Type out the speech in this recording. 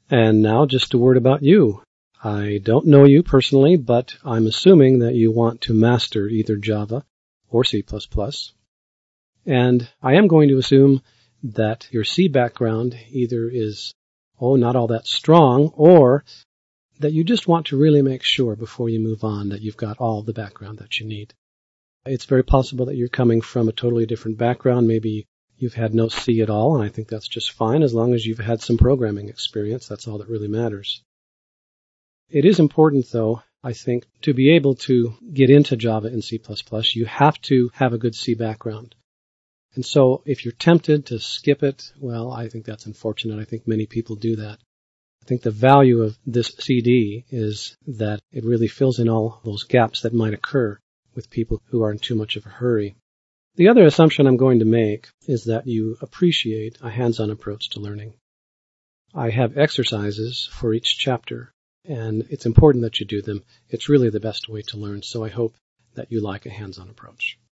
And now just a word about you. I don't know you personally, but I'm assuming that you want to master either Java or C++. And I am going to assume that your C background either is, not all that strong, or that you just want to really make sure before you move on that you've got all the background that you need. It's very possible that you're coming from a totally different background. Maybe you've had no C at all, and I think that's just fine as long as you've had some programming experience. That's all that really matters. It is important, though, I think, to be able to get into Java and C++, you have to have a good C background. And so if you're tempted to skip it, well, I think that's unfortunate. I think many people do that. I think the value of this CD is that it really fills in all those gaps that might occur with people who are in too much of a hurry. The other assumption I'm going to make is that you appreciate a hands-on approach to learning. I have exercises for each chapter, and it's important that you do them. It's really the best way to learn, so I hope that you like a hands-on approach.